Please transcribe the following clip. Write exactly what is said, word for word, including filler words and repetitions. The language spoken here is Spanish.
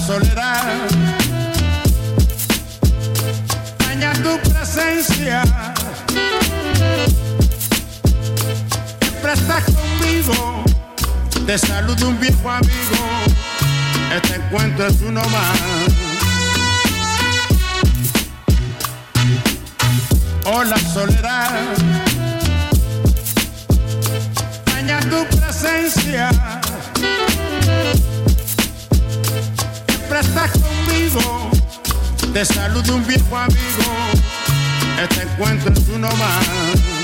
soledad daña tu presencia. Siempre estás conmigo, te saluda un viejo amigo. Este encuentro es uno más. Hola soledad, daña tu presencia. Siempre estás conmigo, te saluda un viejo amigo. Este encuentro es uno más.